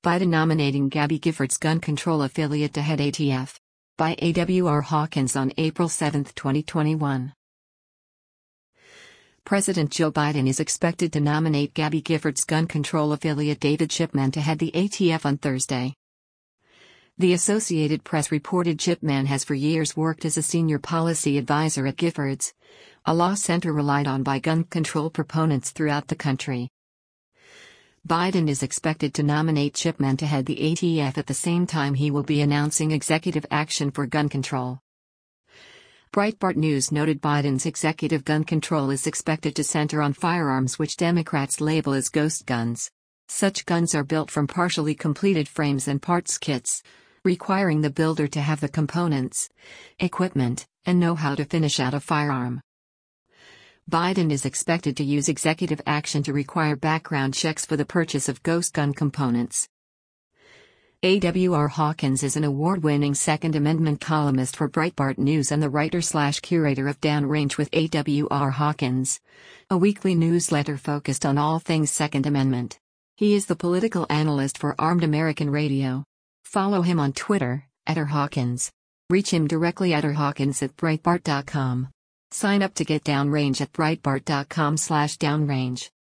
Biden nominating Gabby Giffords gun control affiliate to head ATF. By A.W.R. Hawkins on April 7, 2021. President Joe Biden is expected to nominate Gabby Giffords gun control affiliate David Chipman to head the ATF on Thursday. The Associated Press reported Chipman has for years worked as a senior policy advisor at Giffords, a law center relied on by gun control proponents throughout the country. Biden is expected to nominate Chipman to head the ATF at the same time he will be announcing executive action for gun control. Breitbart News noted Biden's executive gun control is expected to center on firearms which Democrats label as ghost guns. Such guns are built from partially completed frames and parts kits, requiring the builder to have the components, equipment, and know-how to finish out a firearm. Biden is expected to use executive action to require background checks for the purchase of ghost gun components. A.W.R. Hawkins is an award-winning Second Amendment columnist for Breitbart News and the writer/curator of Downrange with A.W.R. Hawkins, a weekly newsletter focused on all things Second Amendment. He is the political analyst for Armed American Radio. Follow him on Twitter, @RHawkins. Reach him directly at rhawkins@breitbart.com. Sign up to get Downrange at breitbart.com/downrange.